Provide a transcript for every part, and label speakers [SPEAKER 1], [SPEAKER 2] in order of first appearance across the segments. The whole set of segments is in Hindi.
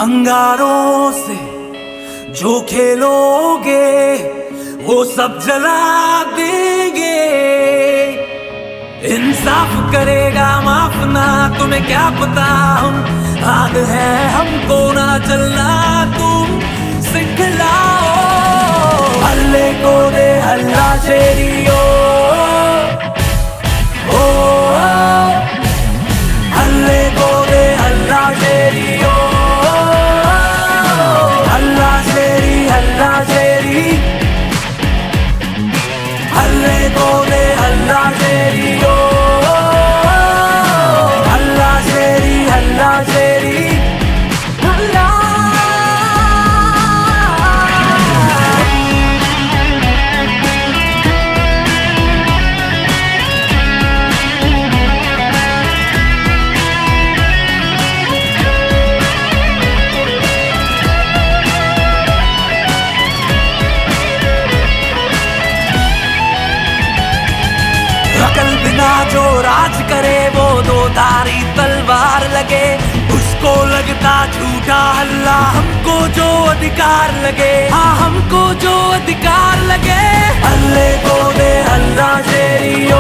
[SPEAKER 1] अंगारों से जो खेलोगे वो सब जला देंगे। इंसाफ करेगा माफ ना, तुम्हें क्या पता हम आग है, हमको ना चलना तुम सिखलाओ। हल्ले को दे हल्ला शेरियो, ओ हल्ले को दे हल्ला शेरियो, हल्ला शेरी हल्ला शेरी, हल्ले को दे हल्ला शेरियो, हल्ला शेरी हल्ला शेरी, हल्ला। अकल बिना जो राज करे वो दो धारी तलवार लगे, उसको लगता झूठा हल्ला, हमको जो अधिकार लगे, हाँ हमको जो अधिकार लगे। हल्ले को दे हल्ला शेरियो,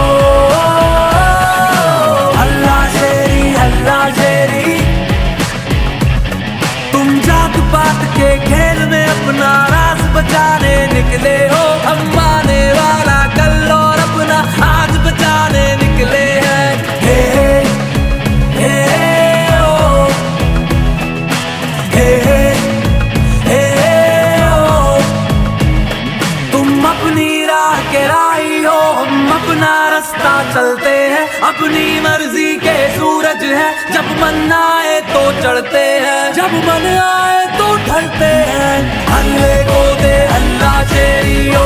[SPEAKER 1] हल्ला शेरी हल्ला शेरी। तुम जात पात के खेल में अपना राज बचाने निकले हो, हम आने वाला कल और अपना आज बचाने निकले हैं। हे हे ओ, हे हे ओ। तुम अपनी राह के राही हो, हम अपना रास्ता चलते हैं, अपनी मर्जी के सूरज है, जब मन आए तो चढ़ते हैं, जब मन आए तो ढलते हैं। हल्ले को दे हल्ला शेरियो,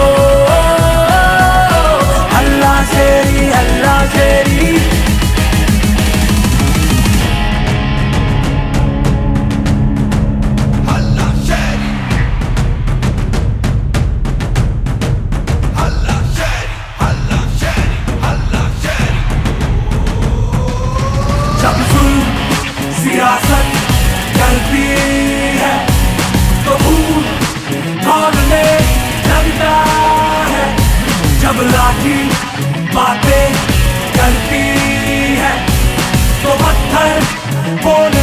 [SPEAKER 1] हल्ला शेरी हल्ला शेरी। जब सियासत चलती है तो खून भागने लगता है, जब लाठी बातें करती है तो पत्थर बोलने